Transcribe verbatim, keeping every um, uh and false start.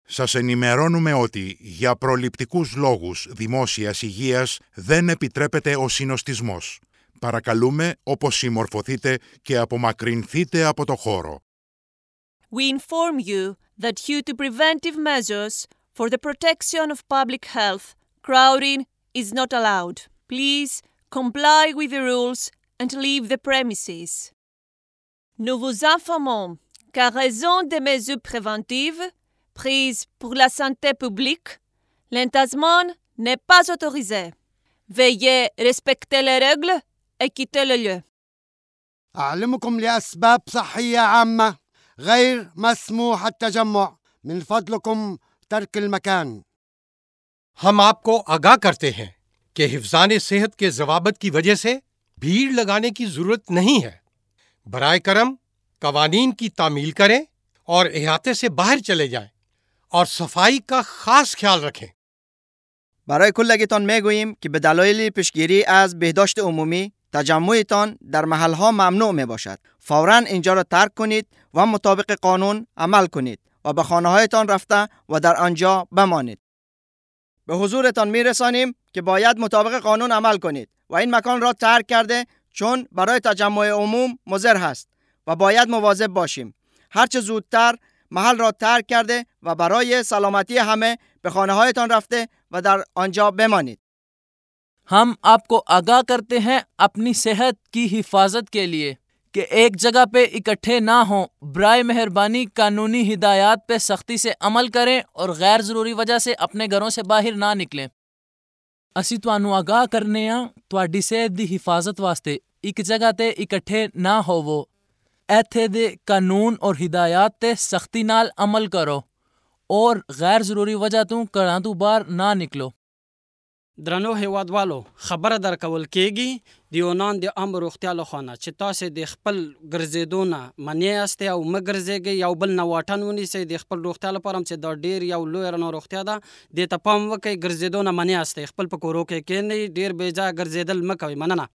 Σας ενημερώνουμε ότι για προληπτικούς λόγους δημόσιας υγείας δεν επιτρέπεται ο συνοστισμός. Παρακαλούμε όπως συμμορφωθείτε και απομακρυνθείτε από το χώρο. We inform you that due to preventive measures for the protection of public health, crowding is not allowed. Please comply with the rules and leave the premises. Nous vous informons qu'à raison des mesures préventives prises pour la santé publique, l'entassement n'est pas autorisé. Veuillez respecter les règles et quitter le lieu. أعلمكم لأسباب صحية عامة غير مسموح التجمع. من فضلكم ترك المكان. हम आपको आगाह करते हैं कि हिफ्ज़ान सेहत के ज़वाबित की वजह से भीड़ लगाने की ज़रूरत नहीं है। बराए करम कवानीन की तामील करें और इहाते से बाहर चले जाएं और सफाई का खास ख्याल रखें. برای کلگیتان میگوییم که به دلایل پیشگیری از بهداشت عمومی تجمعتان در محلها ممنوع می باشد. فوراً اینجا را ترک کنید و مطابق قانون عمل کنید و به خانه هایتان رفته و در آنجا بمانید. به حضورتان می رسانیم که باید مطابق قانون عمل کنید و این مکان را ترک کرده چون برای تجمع عموم مضر هست و باید مواظب باشیم. هرچه زودتر محل را ترک کرده و برای سلامتی همه به خانه هایتان رفته و در آنجا بمانید. हम आपको आगाह करते हैं अपनी सेहत की हिफाजत के लिए कि एक जगह पे इकट्ठे ना हों। बराए मेहरबानी कानूनी हिदायत पे सख्ती से अमल करें और गैर ज़रूरी वजह से अपने घरों से बाहर ना निकलें। ਅਸੀਂ ਤੁਹਾਨੂੰ ਆਗਾਹ ਕਰਨੇ ਆ ਤੁਹਾਡੀ ਸਿਹਤ ਦੀ ਹਿਫਾਜ਼ਤ ਵਾਸਤੇ ਇੱਕ ਜਗ੍ਹਾ ਤੇ ਇਕੱਠੇ ਨਾ ਹੋਵੋ। ਇੱਥੇ ਦੇ ਕਾਨੂੰਨ ਔਰ ਹਿਦਾਇਤ ਤੇ ਸਖਤੀ ਨਾਲ ਅਮਲ ਕਰੋ और गैर ज़रूरी वजह ਤੋਂ ਘਰਾਂ ਤੋਂ ਬਾਹਰ ਨਾ ਨਿਕਲੋ। درنو هیوادوالو خبره درکول کېږي د یونان د عامه روغتیا له خوا نه چې تاسې د خپل ګرځېدو نه منع یاستئ او مه ګرځېږئ، یو بل نه واټن ونیسئ د خپل روغتیا لپاره هم چې دا ډېر یو لویه ناروغتیا ده. دې ته پام وکئ، ګرځېدو نه منع یاستئ، خپل په کورو کې کښېنئ، ډېر بې ځایه ګرځېدل مه کوئ. مننه.